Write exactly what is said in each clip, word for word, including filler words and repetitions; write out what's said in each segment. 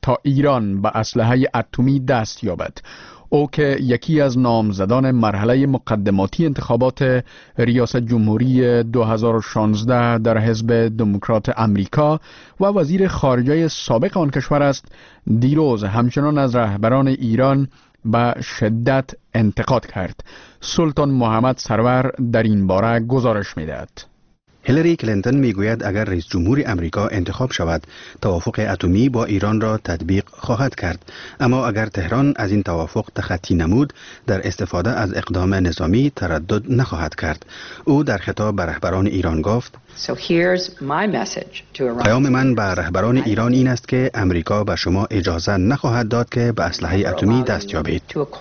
تا ایران به اسلحه اتمی دست یابد. او که یکی از نامزدان مرحله مقدماتی انتخابات ریاست جمهوری دو هزار و شانزده در حزب دموکرات امریکا و وزیر خارجه سابق آن کشور است، دیروز همچنان از رهبران ایران به شدت انتقاد کرد. سلطان محمد سرور در این باره گزارش می‌دهد. هیلاری کلینتون میگوید اگر رئیس جمهور امریکا انتخاب شود، توافق اتمی با ایران را تطبیق خواهد کرد، اما اگر تهران از این توافق تخطی نمود، در استفاده از اقدام نظامی تردد نخواهد کرد. او در خطاب به رهبران ایران گفت: پیام من به رهبران ایران این است که امریکا به شما اجازه نخواهد داد که به اسلحه اتمی دست یابید.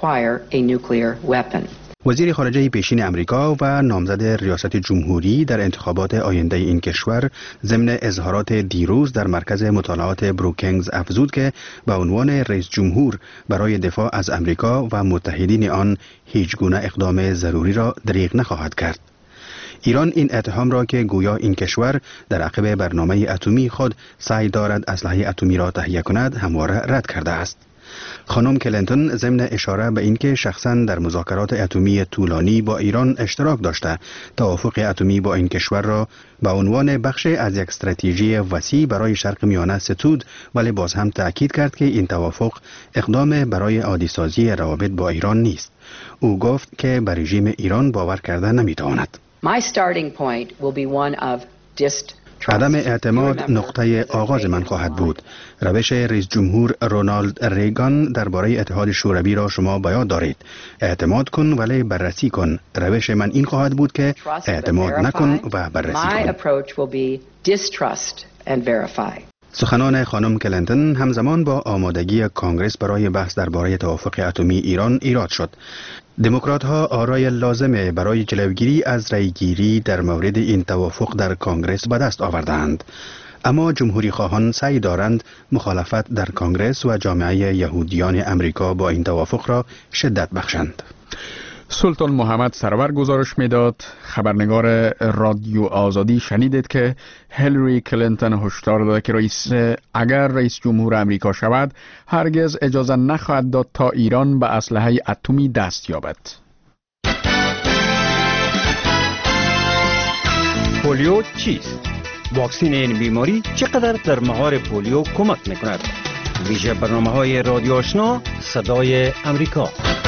وزیر خارجه پیشین امریکا و نامزد ریاست جمهوری در انتخابات آینده این کشور ضمن اظهارات دیروز در مرکز مطالعات بروکینگز افزود که به عنوان رئیس جمهور برای دفاع از امریکا و متحدین آن هیچ گونه اقدام ضروری را دریغ نخواهد کرد. ایران این اتهام را که گویا این کشور در عقب برنامه اتمی خود سعی دارد اسلحه اتمی را تهیه کند همواره رد کرده است. خانم کلینتون ضمن اشاره به اینکه شخصاً در مذاکرات اتمی طولانی با ایران اشتراک داشته، توافق اتمی با این کشور را به عنوان بخش از یک استراتژی وسیع برای شرق میانه ستود، ولی باز هم تأکید کرد که این توافق اقدام برای عادی‌سازی روابط با ایران نیست. او گفت که به رژیم ایران باور کرده نمیتواند. My starting point will be one of distrust. عدم اعتماد نقطه آغاز من خواهد بود. روش رئیس جمهور رونالد ریگان درباره اتحاد شوروی را شما به یاد دارید. اعتماد کن ولی بررسی کن. روش من این خواهد بود که اعتماد نکن و بررسی کن. سخنان خانم کلینتون همزمان با آمادگی کانگرس برای بحث درباره توافق اتمی ایران ایراد شد. دموکرات ها آرای لازمه برای جلوگیری از رأیگیری در مورد این توافق در کانگرس به دست آوردند، اما جمهوری خواهان سعی دارند مخالفت در کانگرس و جامعه یهودیان امریکا با این توافق را شدت بخشند. سلطان محمد سرور گزارش میداد. خبرنگار رادیو آزادی شنیدید که هیلاری کلینتون هشدار داده که رئیس اگر رئیس جمهور امریکا شود هرگز اجازه نخواهد داد تا ایران به اسلحه اتمی دست یابد. پولیو چیست؟ واکسین این بیماری چقدر در مهار پولیو کمک میکند؟ ویژه برنامه‌های رادیو آشنا صدای امریکا.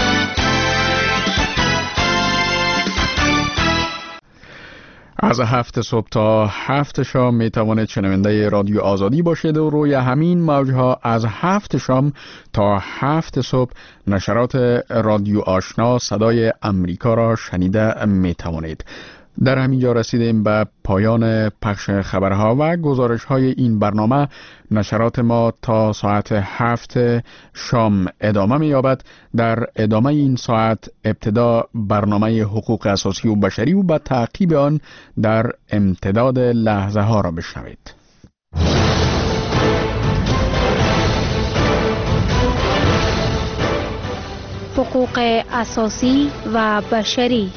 از هفت صبح تا هفت شام می توانید شنونده رادیو آزادی باشید و روی همین موجها از هفت شام تا هفت صبح نشرات رادیو آشنا صدای امریکا را شنیده می توانید. در همینجا رسیدیم به پایان پخش خبرها و گزارش های این برنامه. نشرات ما تا ساعت هفت شام ادامه می یابد. در ادامه این ساعت ابتدا برنامه حقوق اساسی و بشری و به تعقیب آن در امتداد لحظه ها را بشنوید. حقوق اساسی و بشری.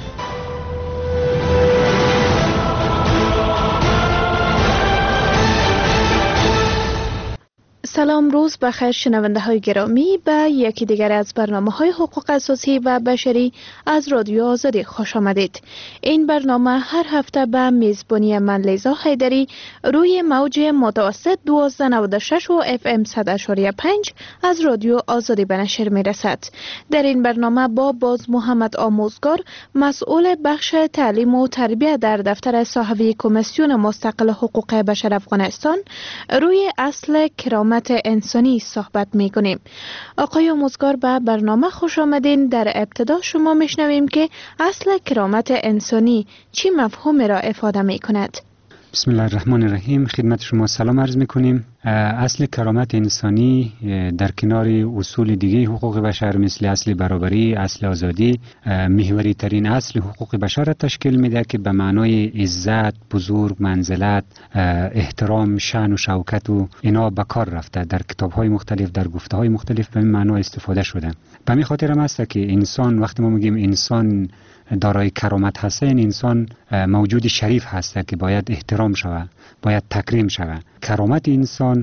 سلام، روز بخیر شنونده های گرامی. به یکی دیگر از برنامه های حقوق اساسی و بشری از رادیو آزادی خوش آمدید. این برنامه هر هفته به میزبانی من لیزا حیدری روی موج متوسط دوازده نود و شش و اف ام صد و پنج از رادیو آزادی به نشر می رسد. در این برنامه با باز محمد آموزگار، مسئول بخش تعلیم و تربیت در دفتر صاحبی کمیسیون مستقل حقوق بشر افغانستان، روی اصل کرامت انسانی صحبت می کنیم. آقای آموزگار، به برنامه خوش آمدین. در ابتدا شما میشنویم که اصل کرامت انسانی چی مفهومی را افاده می کند؟ بسم الله الرحمن الرحیم. خدمت شما سلام عرض می کنیم. اصل کرامت انسانی در کنار اصول دیگه حقوق بشر مثل اصل برابری، اصل آزادی، محوری ترین اصل حقوق بشر را تشکیل میده که به معنای عزت، بزرگ، منزلت، احترام، شأن و شوکت و اینا به کار رفته. در کتاب‌های مختلف، در گفته‌های مختلف به این معنا استفاده شده. به همین خاطر هم است که انسان، وقتی ما میگیم انسان دارای کرامت هست، این انسان موجود شریف هست که باید احترام شود، باید تکریم شود. کرامت انسان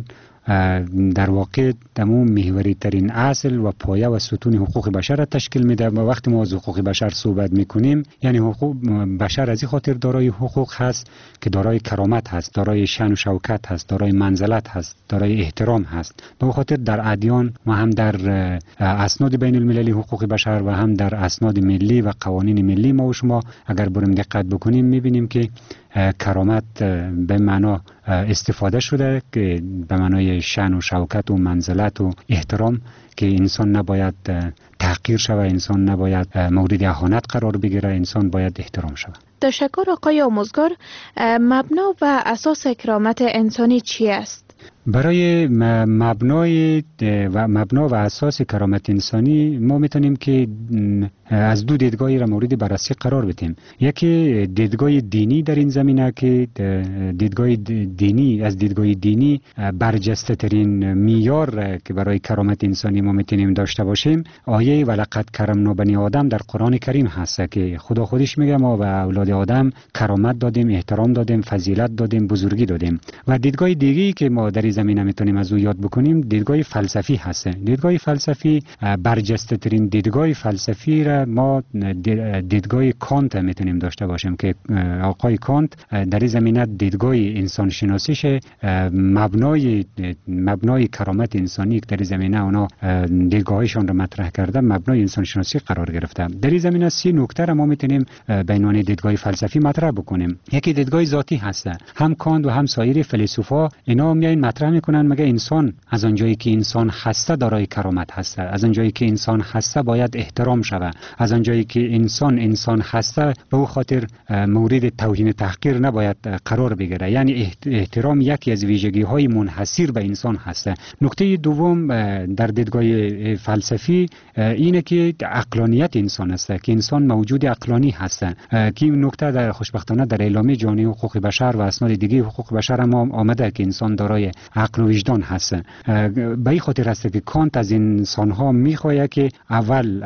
در واقع دمو محوری ترین اصل و پایه و ستون حقوق بشر را تشکیل میده. و وقتی ما از حقوق بشر صحبت میکنیم یعنی حقوق بشر از این خاطر دارای حقوق هست که دارای کرامت هست، دارای شان و شوکت هست، دارای منزلت هست، دارای احترام هست. به خاطر در ادیان و هم در اسناد بین المللی حقوق بشر و هم در اسناد ملی و قوانین ملی ما و شما اگر بریم دقت بکنیم میبینیم که کرامت به معنا استفاده شده که به معنای شان و شوکت و منزلت و احترام، که انسان نباید تحقیر شود، انسان نباید مورد اهانت قرار بگیره، انسان باید احترام شود. تشکر آقای آموزگار. مبنا و اساس کرامت انسانی چی است؟ برای مبنای و مبنا و اساس کرامت انسانی ما میتونیم که از دو دیدگاهی را مورد بررسی قرار بدیم. یکی دیدگاه دینی در این زمینه که دیدگاه دینی از دیدگاه دینی برجسته ترین معیار که برای کرامت انسانی ما میتونیم داشته باشیم آیه ولقد کرمنا بنی آدم در قرآن کریم هست که خدا خودش میگه ما به اولاد آدم کرامت دادیم، احترام دادیم، فضیلت دادیم، بزرگی دادیم. و دیدگاه دیگری که ما در این زمینه میتونیم از او یاد بکنیم دیدگاه فلسفی هست. دیدگاه فلسفی برجسته ترین دیدگاه فلسفی را ما دیدگاه کانت میتونیم داشته باشیم که آقای کانت در این زمینه دیدگاه انسان شناسیش مبنای مبنای کرامت انسانی که در این زمینه اونا دیدگاهشون را مطرح کرده مبنای انسان شناسی قرار گرفته. در این زمینه سی نکته را ما میتونیم به عنوان دیدگاه فلسفی مطرح بکنیم. یکی دیدگاه ذاتی هست. هم کانت و هم سایر فیلسوفا اینا میاین مطرح میکنن مگه انسان از آنجایی که انسان هسته دارای کرامت هسته، از آنجایی که انسان هسته باید احترام شود، از آنجایی که انسان انسان هسته به او خاطر مورد توهین تحقیر نباید قرار بگیره. یعنی احترام یکی از ویژگی های منحصر به انسان هسته. نکته دوم در دیدگاه فلسفی اینه که عقلانیت انسان هسته، که انسان موجود عقلانی هسته که این نکته در خوشبختانه در اعلامیه جهانی حقوق بشر و اسناد دیگه حقوق بشر هم آمده که انسان دارای عقل و وجدان هست. به این خاطر هست که کانت از انسان ها میخواهد که اول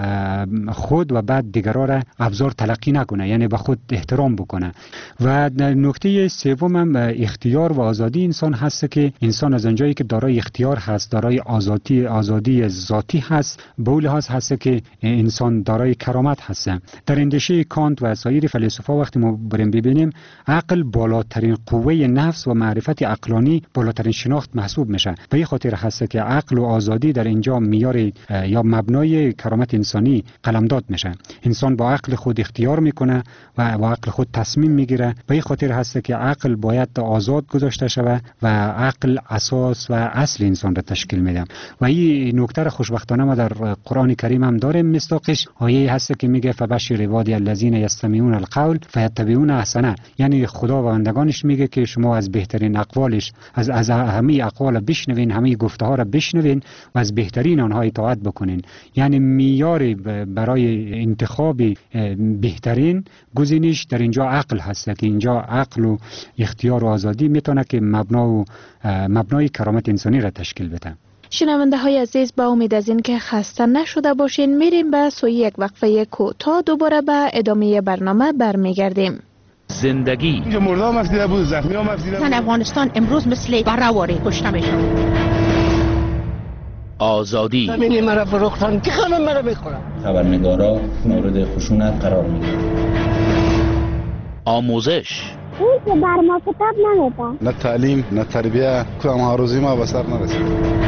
خود و بعد دیگران را ابزار تلقی نکنه، یعنی به خود احترام بکنه. و نکته سوم هم اختیار و آزادی انسان هست که انسان از آنجایی که دارای اختیار هست، دارای آزادی آزادی ذاتی هست، به اون لحاظ هست که انسان دارای کرامت هست. در اندیشه کانت و سایر فیلسوفا وقتی ما بریم ببینیم عقل بالاترین قوه نفس و معرفت عقلانی بالاترین شناخت محسوب میشه. به این خاطر هست که عقل و آزادی در اینجا معیار یا مبنای کرامت انسانی قلمداد میشه. انسان با عقل خود اختیار میکنه و با عقل خود تصمیم میگیره. به این خاطر هست که عقل باید آزاد گذاشته شود و عقل اساس و اصل انسان را تشکیل میده. و این نکته را خوشبختانه ما در قرآن کریم هم داریم. مصداقش آیه هست که میگه فبشر عبادی الذین یستمعون القول فیتبعون احسنه. یعنی خدا و بندگانش میگه که شما از بهترین اقوالش از از همه اقوال بشنوین، همه گفته ها را بشنوین و از بهترین آنها اطاعت بکنین. یعنی معیار برای انتخاب بهترین گزینش در اینجا عقل هست که اینجا عقل و اختیار و آزادی میتونه که مبنا و مبنای کرامت انسانی را تشکیل بده. شنونده های عزیز، با امید از این که خسته نشده باشین میریم به سوی یک وقفه کوتاه، دوباره به ادامه برنامه برمیگردیم. زندگی مردم مفیده بود، زخمی ها مفیده بود. افغانستان امروز مثل برآوری کشته میشن. آزادی زمینی مرا فروختن که خانم مرا بخورن. خبرنگارا مورد خشونت قرار میگیرن. آموزش این که بر ما کتاب نمیدن. نه تعلیم نه تربیه کدام ها روزی ما به سر نرسید.